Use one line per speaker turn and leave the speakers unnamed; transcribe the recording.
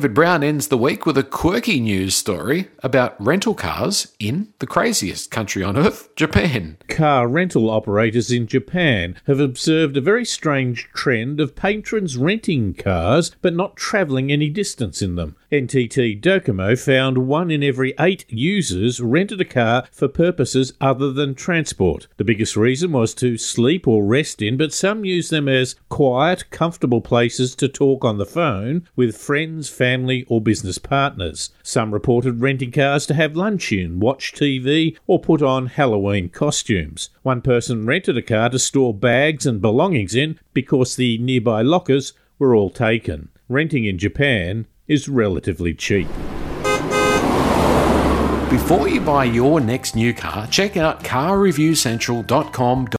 David Brown ends the week with a quirky news story about rental cars in the craziest country on earth, Japan.
Car rental operators in Japan have observed a very strange trend of patrons renting cars but not travelling any distance in them. NTT Docomo found 1 in every 8 users rented a car for purposes other than transport. The biggest reason was to sleep or rest in, but some use them as quiet, comfortable places to talk on the phone with friends, family or business partners. Some reported renting cars to have lunch in, watch TV or put on Halloween costumes. One person rented a car to store bags and belongings in because the nearby lockers were all taken. Renting in Japan is relatively cheap.
Before you buy your next new car, check out carreviewcentral.com.au